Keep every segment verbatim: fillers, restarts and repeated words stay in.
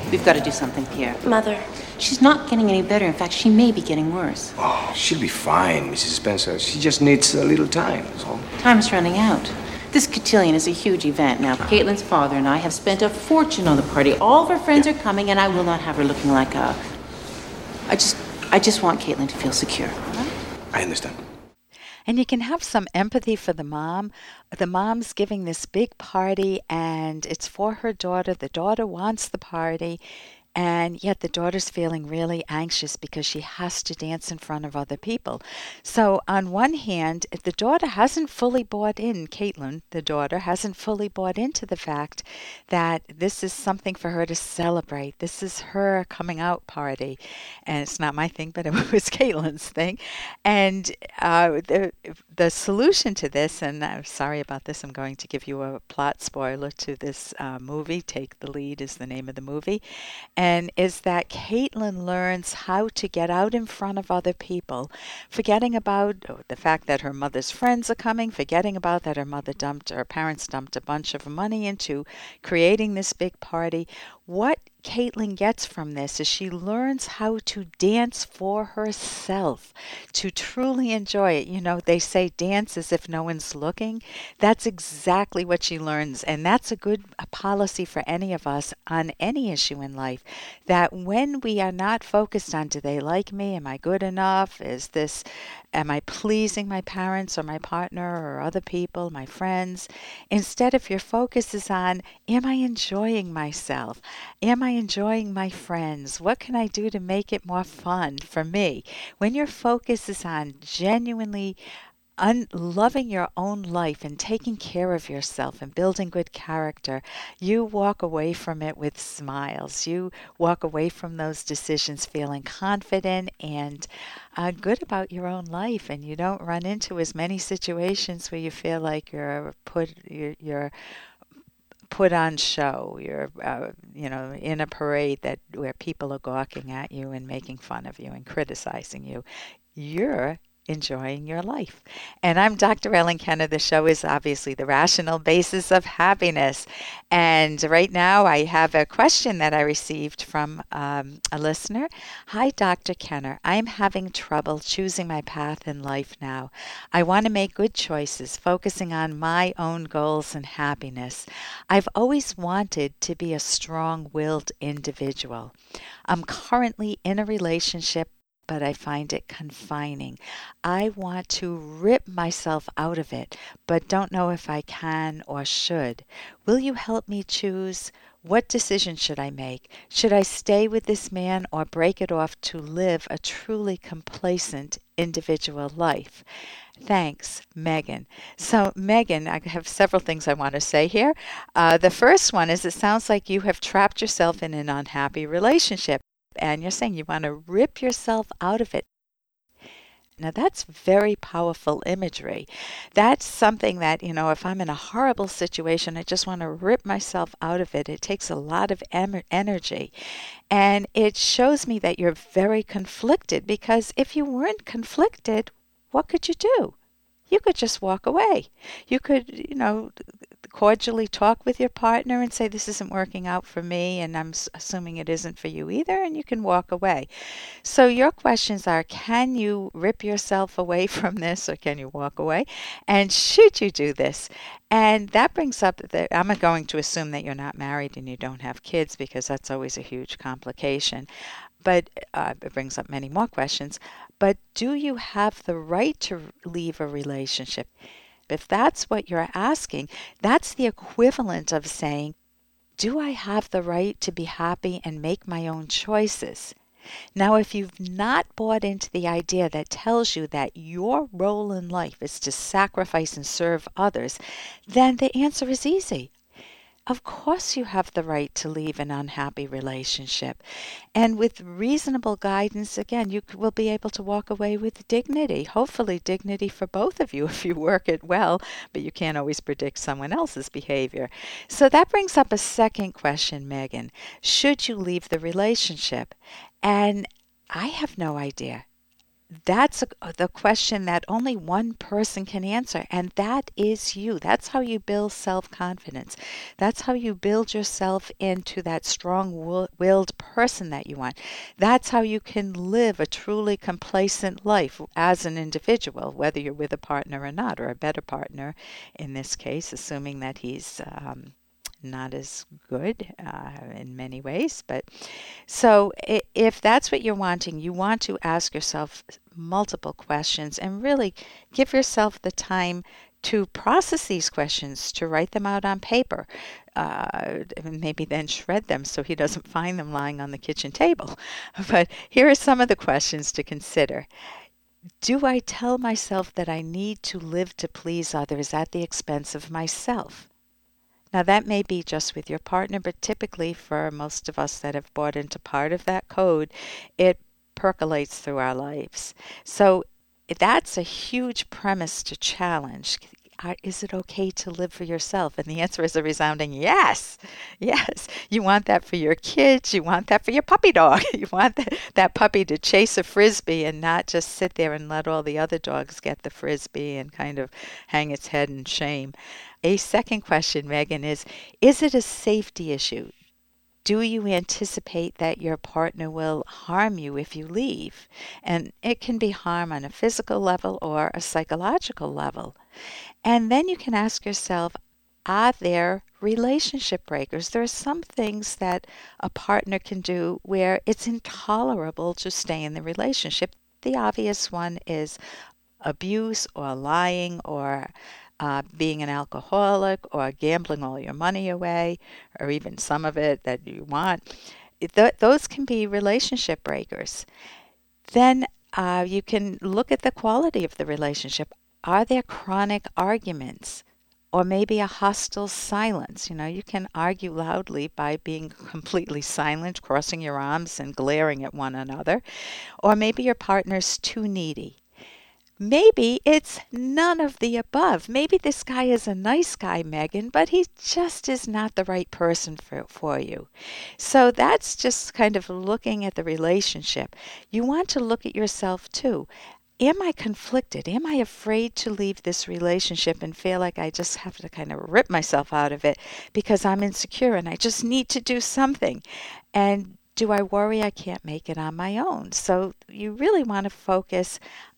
We've got to do something, Pierre. Mother. She's not getting any better. In fact, she may be getting worse. Oh, she'll be fine, Missus Spencer. She just needs a little time, that's all. Time's running out. This cotillion is a huge event. Now, Caitlin's father and I have spent a fortune on the party. All of her friends are coming, and I will not have her looking like a... I just... I just want Caitlin to feel secure. Right? I understand. And you can have some empathy for the mom. The mom's giving this big party, and it's for her daughter. The daughter wants the party. And yet the daughter's feeling really anxious because she has to dance in front of other people. So on one hand, the daughter hasn't fully bought in, Caitlin, the daughter, hasn't fully bought into the fact that this is something for her to celebrate. This is her coming out party. And it's not my thing, but it was Caitlin's thing. And uh, the, the solution to this, and I'm sorry about this, I'm going to give you a plot spoiler to this uh, movie. Take the Lead is the name of the movie. And And is that Caitlin learns how to get out in front of other people, forgetting about the fact that her mother's friends are coming, forgetting about that her mother dumped, her parents dumped a bunch of money into creating this big party. What Caitlin gets from this is she learns how to dance for herself, to truly enjoy it. You know, they say dance as if no one's looking. That's exactly what she learns, and that's a good policy for any of us on any issue in life, that when we are not focused on, do they like me? Am I good enough? Is this, am I pleasing my parents or my partner or other people, my friends? Instead, if your focus is on, am I enjoying myself? Am I enjoying my friends? What can I do to make it more fun for me? When your focus is on genuinely un- loving your own life and taking care of yourself and building good character, you walk away from it with smiles. You walk away from those decisions feeling confident and uh, good about your own life, and you don't run into as many situations where you feel like you're put you're, you're put on show. You're, uh, you know, in a parade that where people are gawking at you and making fun of you and criticizing you. You're enjoying your life. And I'm Doctor Ellen Kenner. The show is obviously the rational basis of happiness. And right now I have a question that I received from um, a listener. Hi, Doctor Kenner. I'm having trouble choosing my path in life now. I want to make good choices, focusing on my own goals and happiness. I've always wanted to be a strong-willed individual. I'm currently in a relationship, but I find it confining. I want to rip myself out of it, but don't know if I can or should. Will you help me choose? What decision should I make? Should I stay with this man or break it off to live a truly complacent individual life? Thanks, Megan. So, Megan, I have several things I want to say here. Uh, the first one is it sounds like you have trapped yourself in an unhappy relationship. And you're saying you want to rip yourself out of it. Now, that's very powerful imagery. That's something that, you know, if I'm in a horrible situation, I just want to rip myself out of it. It takes a lot of em- energy. And it shows me that you're very conflicted, because if you weren't conflicted, what could you do? You could just walk away. You could, you know, cordially talk with your partner and say, this isn't working out for me, and I'm assuming it isn't for you either, and you can walk away. So your questions are, can you rip yourself away from this, or can you walk away? And should you do this? And that brings up that I'm going to assume that you're not married and you don't have kids, because that's always a huge complication. But uh, it brings up many more questions. But do you have the right to leave a relationship? If that's what you're asking, that's the equivalent of saying, do I have the right to be happy and make my own choices? Now, if you've not bought into the idea that tells you that your role in life is to sacrifice and serve others, then the answer is easy. Of course you have the right to leave an unhappy relationship. And with reasonable guidance, again, you will be able to walk away with dignity. Hopefully dignity for both of you if you work it well, but you can't always predict someone else's behavior. So that brings up a second question, Megan. Should you leave the relationship? And I have no idea. That's a, the question that only one person can answer, and that is you. That's how you build self-confidence. That's how you build yourself into that strong-willed person that you want. That's how you can live a truly complacent life as an individual, whether you're with a partner or not, or a better partner in this case, assuming that he's um, not as good uh, in many ways. But so if that's what you're wanting, you want to ask yourself multiple questions and really give yourself the time to process these questions, to write them out on paper, uh, and maybe then shred them so he doesn't find them lying on the kitchen table. But here are some of the questions to consider. Do I tell myself that I need to live to please others at the expense of myself? Now, that may be just with your partner, but typically for most of us that have bought into part of that code, it percolates through our lives. So that's a huge premise to challenge. Is it okay to live for yourself? And the answer is a resounding yes. Yes. You want that for your kids. You want that for your puppy dog. You want that, that puppy to chase a frisbee and not just sit there and let all the other dogs get the frisbee and kind of hang its head in shame. A second question, Megan, is, is it a safety issue? Do you anticipate that your partner will harm you if you leave? And it can be harm on a physical level or a psychological level. And then you can ask yourself, are there relationship breakers? There are some things that a partner can do where it's intolerable to stay in the relationship. The obvious one is abuse or lying or Uh, being an alcoholic or gambling all your money away, or even some of it that you want. Th- those can be relationship breakers. Then uh, you can look at the quality of the relationship. Are there chronic arguments? Or maybe a hostile silence? You know, you can argue loudly by being completely silent, crossing your arms and glaring at one another. Or maybe your partner's too needy. Maybe it's none of the above. Maybe this guy is a nice guy, Megan, but he just is not the right person for, for you. So that's just kind of looking at the relationship. You want to look at yourself too. Am I conflicted? Am I afraid to leave this relationship and feel like I just have to kind of rip myself out of it because I'm insecure and I just need to do something? And do I worry I can't make it on my own? So you really want to focus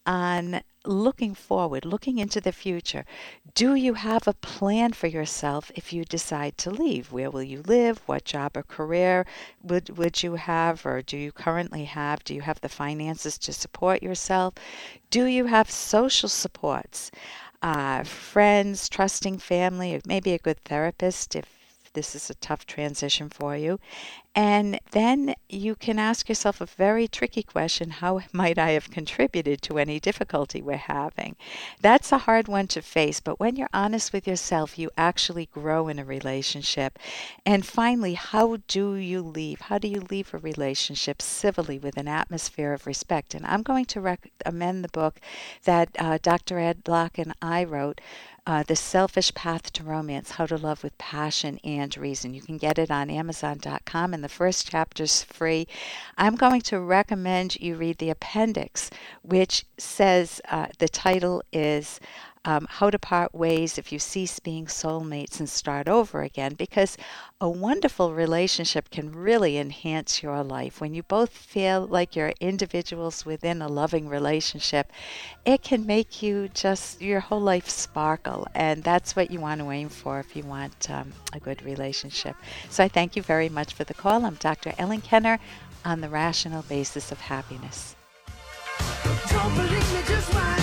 on looking forward, looking into the future. Do you have a plan for yourself if you decide to leave? Where will you live? What job or career would, would you have, or do you currently have? Do you have the finances to support yourself? Do you have social supports? Uh, friends, trusting family, maybe a good therapist if this is a tough transition for you. And then you can ask yourself a very tricky question: how might I have contributed to any difficulty we're having? That's a hard one to face, but when you're honest with yourself, you actually grow in a relationship. And finally, how do you leave? How do you leave a relationship civilly with an atmosphere of respect? And I'm going to recommend the book that uh, Doctor Ed Block and I wrote, Uh, The Selfish Path to Romance, How to Love with Passion and Reason. You can get it on amazon dot com, and the first chapter's free. I'm going to recommend you read the appendix, which says, uh, the title is um, How to Part Ways If You Cease Being Soulmates and Start Over Again, because a wonderful relationship can really enhance your life. When you both feel like you're individuals within a loving relationship, it can make you just, your whole life sparkle, and that's what you want to aim for if you want um, a good relationship. So I thank you very much for the call. I'm Doctor Ellen Kenner on The Rational Basis of Happiness. Don't believe me, just watch.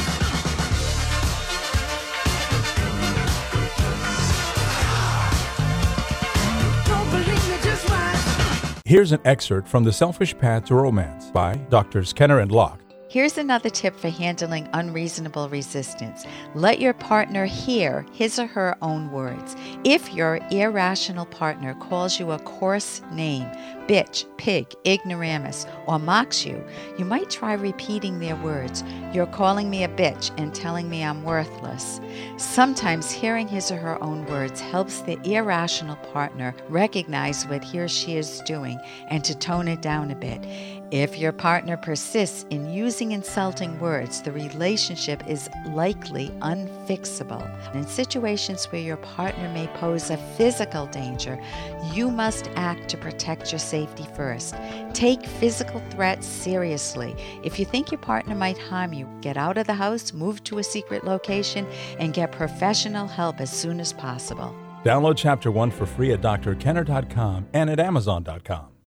Here's an excerpt from The Selfish Path to Romance by Doctors Kenner and Locke. Here's another tip for handling unreasonable resistance. Let your partner hear his or her own words. If your irrational partner calls you a coarse name, bitch, pig, ignoramus, or mocks you, you might try repeating their words. You're calling me a bitch and telling me I'm worthless. Sometimes hearing his or her own words helps the irrational partner recognize what he or she is doing and to tone it down a bit. If your partner persists in using insulting words, the relationship is likely unfixable. In situations where your partner may pose a physical danger, you must act to protect your safety first. Take physical threats seriously. If you think your partner might harm you, get out of the house, move to a secret location, and get professional help as soon as possible. Download Chapter one for free at D R Kenner dot com and at Amazon dot com.